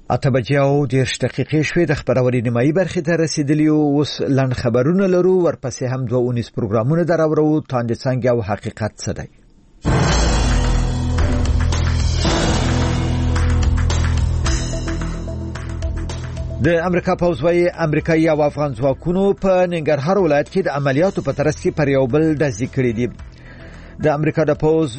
اتبجاو 10 دقیقې شوې د خبرونې نیمایي برخې ته رسیدلی او اوس لن خبرونه لرو ورپسې هم 2 پروګرامونه دراورو تاند څنګه او حقیقت څه دی. د امریکا پوځ وايي امریکایي او افغان ځواکونو په ننګرهار ولایت کې د عملیاتو په ترڅ کې پر یو بل ډزې کړې دي. د امریکا د پوز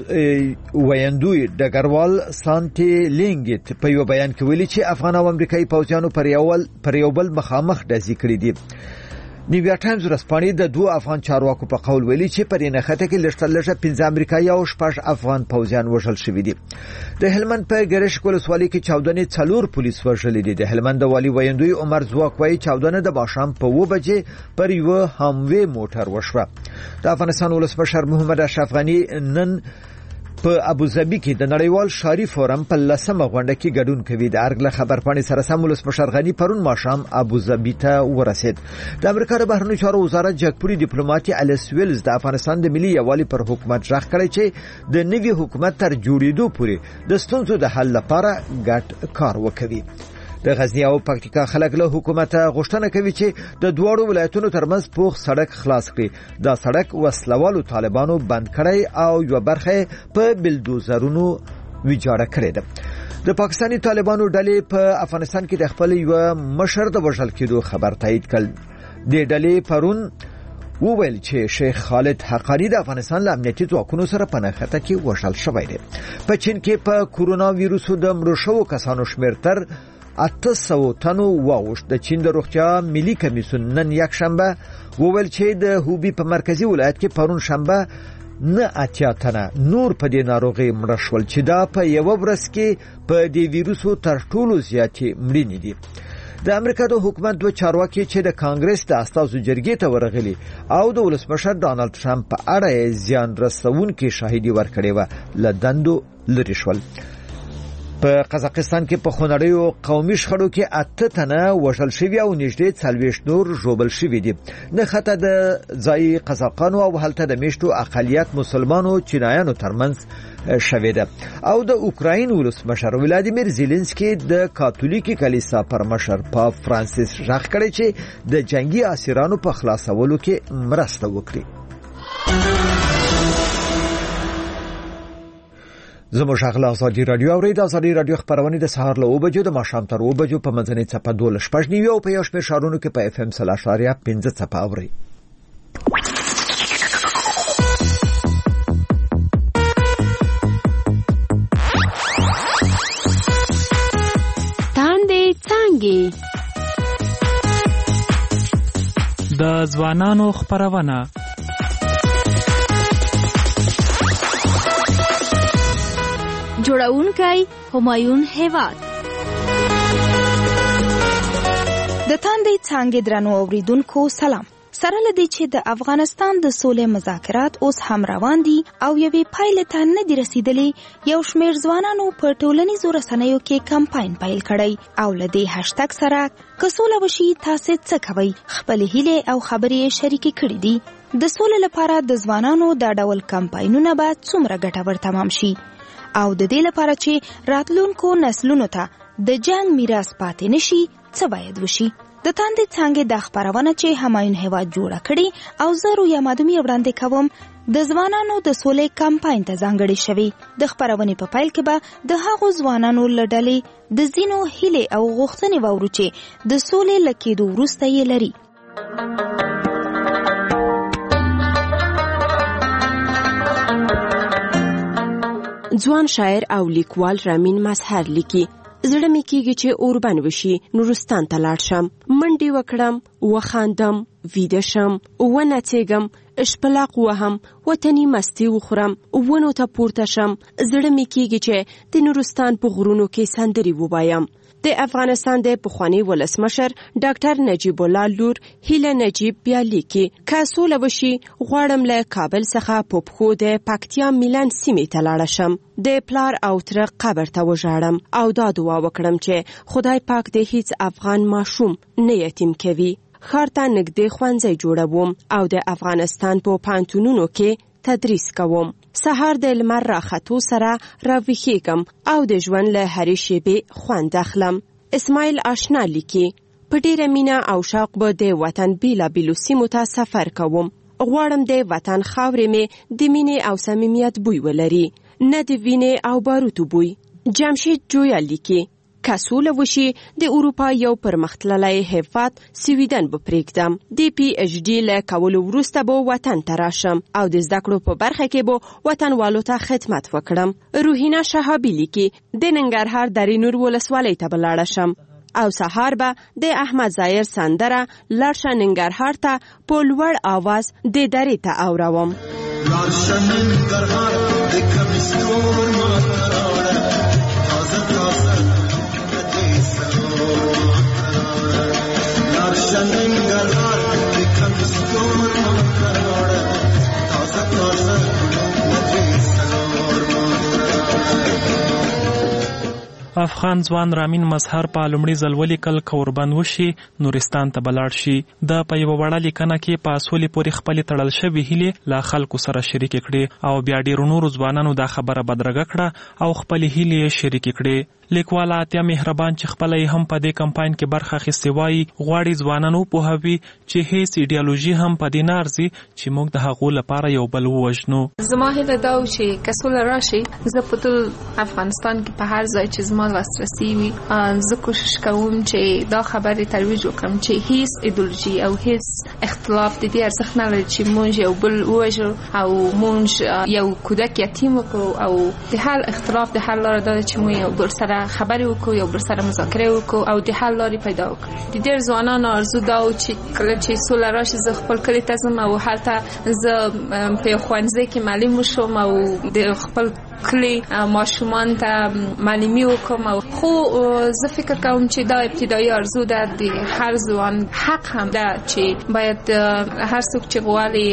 ویندوی ډګروال سانټي لینګټ په یو بیان کې ویلي چې افغان او امریکایي پوځیانو پر یو بل مخامخ ډزې کړې دي. نیویارک ټایمز ورځپاڼې د 2 افغان چارواکو په قول ویلي چې پر نښته کې لږه 15 امریکایي او 6 افغان پوځیان وژل شوي دي. د هلمند په ګرش ولسوالۍ کې چاودنې 4 پولیس وژل دي. د هلمند والی ویندوی عمر زواک وايي چاودنه د ماښام په 2 بجې پر یو هموي موټر وشوه. د افغانستان ولسمشر محمد اشرف غنی نن په ابوظبي کې د نړیوال شاري فورم په 10مه غونډه کې ګډون کوي. د ارګله خبرپاڼې سره سم ولسمشر غنی پرون ماښام ابوظبي ته ورسید. د امریکا د بهرنیو چارو وزارت جګپوري ډیپلوماټ الیس ویلز د افغانستان د ملي یووالي پر حکومت ژغ کړی چې د نوي حکومت تر جوړېدو پورې د ستونزو د حل لپاره ګډ کار وکړي. د غزنی او پکتیکا خلک له حکومت غوښتنه کوي چې د دوړو ولایتونو ترمنځ پوخ سړک خلاص کړي. دا سړک وسلوالو طالبانو بند کړی او یو برخه په بلدوزرونو ویجاړه کړې ده. د پاکستاني طالبانو ډلې په افغانستان کې د خپل یو مشر د وژل کېدو خبر تایید کړ. د ډلې پرون وویل چې شیخ خالد حقانی د افغانستان له امنیتي ځواکونو سره په نښته کې وژل شوی دی. په چین کې په کورونا ویروسو د مړو شوو کسانو شمېر تر 800 تنو واوښت. د چین د روغتیا ملي کمیسیون نن یک شنبه وویل چې د هوبي په مرکزی ولایت کې پرون شنبه 9 تنه نور په دې ناروغي مړ شول چې دا په یو ورځ کې په دې ویروسو تر ټولو زیاتې مړینې دي. د امریکا د حکومت 2 چارواکي چې د کانګرس د استازو جرګې ته ورغلي او د ولسمشر ډانلډ ټرمپ په اړه زیان رسونکي شاهدي ورکړې و له دندو لري شول. په قزاقستان کې په خونړیو قومي شخړو کې 8 تنه وژل شوي او نږدې 40 نور ژوبل شوي دي. نښته د ځایي قزاقانو او هلته د میشتو اقلیت مسلمانو چینایانو ترمنځ شوې ده. او د اوکراین ولسمشر ولادیمیر زيلنسکي د کاتولیکي کلیسا پر مشر پاپ فرانسیس ژغ کړی چې د جنگي اسیرانو په خلاصولو کې مرسته وکړي. زموږ غلا ازادي رادیو اورید ازادي رادیو خبرونه د سهار له 2 بجو د ماښام تر 2 بجو په منځنۍ چپه 12 او په یو شمېر شهرونو کې په FM 3.5 چپه اوري. تاندې څنګه د ځوانانو خبرونه جوړونکی همایون هیواد. د تاندې څنګه درنو اوریدونکو سلام. سره لدی چې د افغانستان د سولې مذاکرات اوس هم روان دي او یوې پایلې ته نه دي رسیدلي. یو شمېر ځوانانو په ټولنیزو رسنیو کې کمپاین پیل کړی او له دې هاشټګ سره که سوله وشي تاسو څه کوئ خپل هیلې او خبرې شریکې کړې دي. د سولې لپاره د ځوانانو دا ډول کمپاینونه به څومره ګټور تمام شي او د دې لپاره چې راتلونکو نسلونو ته د جنگ میراث پاتې نشي څه باید وشي. د تاندې څنګه د خبرونه چې همایون هیواد جوړه کړي او زه رویا مادومی وړاندې کوم د ځوانانو د سولې کمپاین ته ځانګړې شوی. د خبرونې په پایل کې به د هغو ځوانانو لړلې د زینو هیلې او غوښتنې وورو چې د سولې لکېدو وروسته یې لري. ځوان شاعر او لیکوال رامین مظهر لیکي زړه مې کېږي چې اوربن وشي نورستان ته لاړ شم منډې وکړم وخاندم ویده شم ونڅېږم اشپلاق وهم وطني مستي وخورم ونو ته پورته شم زړه مې کېږي چې د نورستان په غرونو کې سندرې ووایم. د افغانستان د پخوانی ولسمشر ډاکټر نجیب الله لور هیله نجیب بیا لیکي که سوله وشي غواړم له کابل څخه په پښو د پکتیا میلان سیمې ته لاړ شم د پلار او تره قبر ته وژاړم او دا دعا وکړم چې خدای پاک د هیڅ افغان ماشوم نه یتیم کوي. ښار ته نږدې ښوونځی جوړوم او د افغانستان په پوهنتونونو کې تدریس کوم. سهار د لمر راختو سره راویښېږم او د ژوند له هرې شېبې خوند اخلم. اسماعیل آشنا لیکي په ډیره مینه او شوق به د وطن بیلابیلو سیمو ته سفر کوم. غواړم د وطن خاورې مې د مینې او صمیمیت بوی ولري، نه د وینې او باروتو بوی. جمشید جویا لیکي که سوله وشي د اروپا یو پرمختللی هیواد سویدن به پرېږدم. د پی ایچ ډي له کولو وروسته به وطن ته راشم او د زده کړو په برخه کې به وطنوالو ته خدمت وکړم. روحینا شهابي لیکي د ننګرهار درې نور ولسوالۍ ته به لاړه شم او سهار به د احمد ظاهر سندره لاړشه ننګرهار ته په لوړ آواز د درې ته اوروم. لاړشه ننګرهار د کمیستور ماتراړه تازه تازه دې سلور لاړشه ننګرهار د کمیستور ماتراړه تازه تازه دې سلور. افغان ځوان رامین مظهر په لومړي ځل ولیکل که وربند وشي نورستان ته به لاړ شي. د په یوه وړه لیکنه کې په سولې پورې خپلې تړل شوې هیلې له خلکو سره شریکې کړې او بیا ډېرو نورو ځوانانو دا خبره بدرګه کړه او خپلې هیلې یې شریکې کړې. لیکوال عطیه مهربان چې خپله یې هم په دې کمپاین کې برخه اخیستې وایي غواړي ځوانان وپوهوي چې هیڅ ایډیالوژي هم په دې نه ارځي چې موږ د هغو لپاره یو بل ووژنو. زما هیله دا و چې که سوله راشي زه په ټول افغانستان کې په هر ځای چې زما لاسرسي وي زه کوشش کوم چې دا خبرې ترویج وکړم چې هیڅ ایډیالوژي او هیڅ اختلاف د دې ارزښت نه لري چې موږ یو بل ووژو او موږ یو کودک یتیم وکړو او د حل اختلاف د حل لاره دا چې موږ یو بل سره خبرې وکړو، یو بل سره مذاکره وکړو او د حل لارې پیدا وکړو. د ډېر ځوانانو آرزو دا و چې کله چې سوله راشي زه خپل کلي ته ځم او هلته زه په یو ښوونځي کې معلم وشم او د خپل کلی ماشومان ته معلمي وکړم. خو زه فکر کوم چې دا ابتدایي آرزو ده، د هر ځوان حق هم ده چې باید هر څوک چې غواړي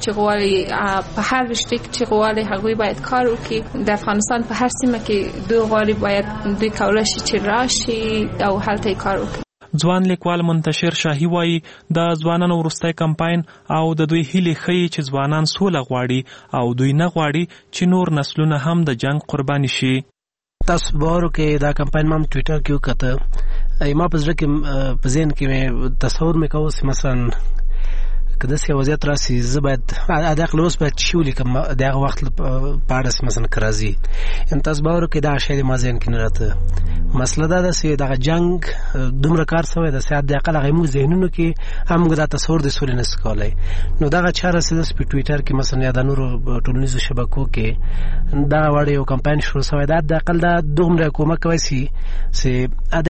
په هر رشته کې چې غواړي هغوی باید کار وکړي. د افغانستان په هر سیمه کې دوی غواړي باید دوی کولی شي چې راشي او هلته یې کار وکړي. ځوان لیکوال منتشر شاهي وایي د ځوانانو وروستی کمپاین او د دوی هیلې ښیي چې ځوانان سوله غواړي او دوی نه غواړي چې نور نسلونه هم د جنگ قرباني شي. تاسو باور کې دا کمپاین ما ټویټر کې وکړه، ما په زړه کې په ذهن کې تصور مې کوو چې مثلا که داسې وضعیت راسي زه باید حداقل اوس باید شي ولیکم د هغه وخت په اړه مثلا که راځي. تاسو باور کې دا شی ما ذهن کې نه راته. مسله دا ده چې دغه جنګ دومره کار شوی ده چې حداقل هغه موږ ذهنونو کې هم دا تصور د سولې نشو کولی. نو دغه چاره چې داسې په ټویټر کې مثلا یا د نورو ټولنیزو شبکو کې دغه وړ یو کمپاین شروع شوی ده، حداقل دا دومره کومک کوي چې